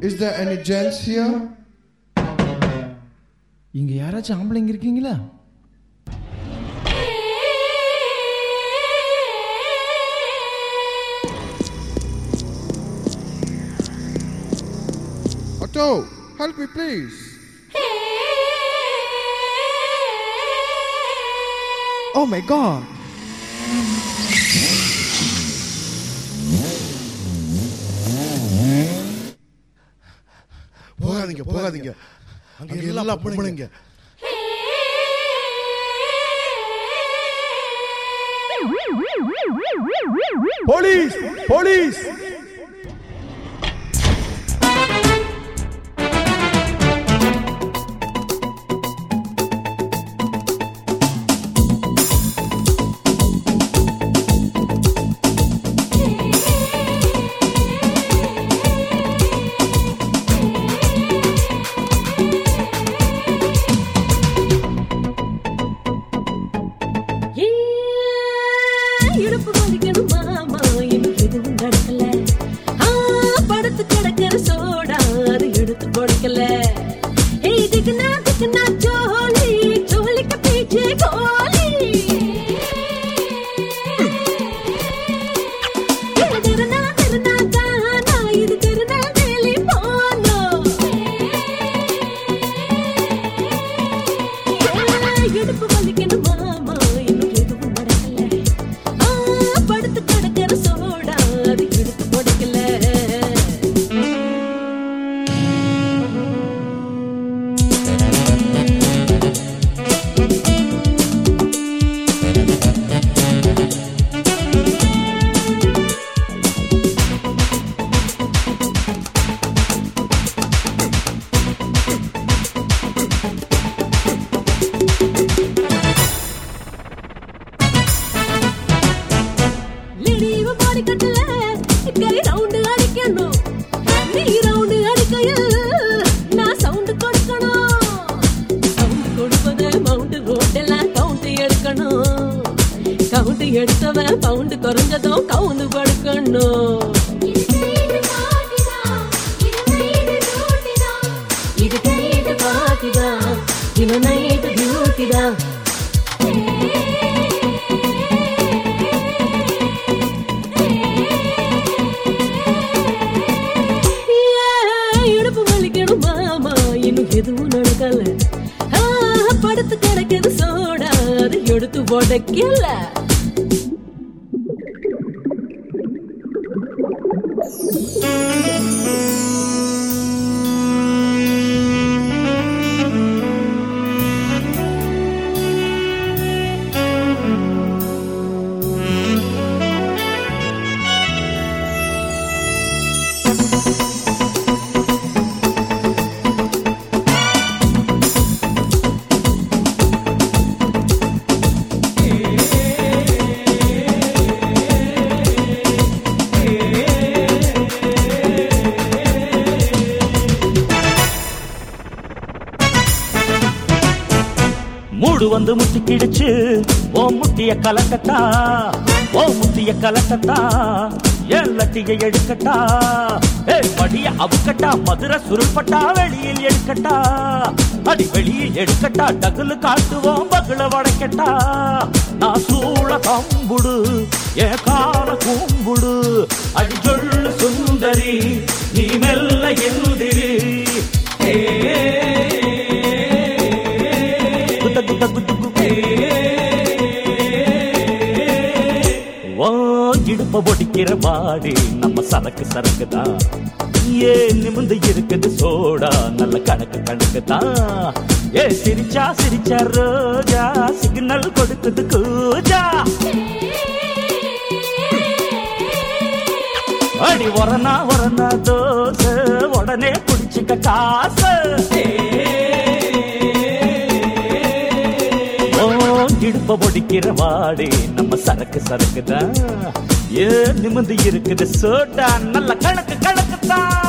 Is there any gents here? இங்க யாராச்சும் ஆம்பளைங்க இருக்கீங்களா? Otto, help me please. Oh my God. போகாதீங்க. அங்க எல்லாம் பொம்பளைங்க. போலீஸ்! போலீஸ்! எடுத்தவன் பவுண்டு குறைஞ்சதும் கவுந்து படுக்கணும். இது நைட்டு பார்ட்டிதான், இது நைட்டு பியூட்டிதான். இடுப்பு வலிக்கணும் மாமா, இன்னும் எதுவும் நடக்கல. படுத்து கிடக்குது சோடா, அது எடுத்து உடைக்கல. மூடு வந்து முட்டி கிடிச்சு ஓ முட்டிய கலக்கட்டா, ஓ முட்டிய கலக்கட்டா, என் லட்டியை எடுக்கட்டா, படிய அவுக்கட்டா, மதுரை சுருள்பட்டா, வெளியில் எடுக்கட்டா, அடி வெளியில் எடுக்கட்டா, டகுலு காட்டுவோம் பகுல வடைக்கட்டா. நான் சூழ கம்புடு என் கால கூம்புடு, அடி சொல்லு சுந்தரி நீ மெல்ல எழுதிரி. இடுப்ப ஒடிக்கிற பாடி நம்ம சரக்கு சரக்குதான், ஏன் நிமிந்து இருக்குது சோடா நல்ல கணக்கு கணக்குதான். ஏ சிரிச்சா சிரிச்சா ரோஜா சிக்னல் கொடுக்குது கூஜா. அடி ஒரனா ஒரனா தோசை உடனே குடிச்சுக்க காசு. இடுப்ப ஒடிக்கிற வாடி நம்ம சரக்கு சரக்குதான், ஏன் நிமிந்து இருக்குது சோடா நல்ல கணக்கு கணக்குதான்.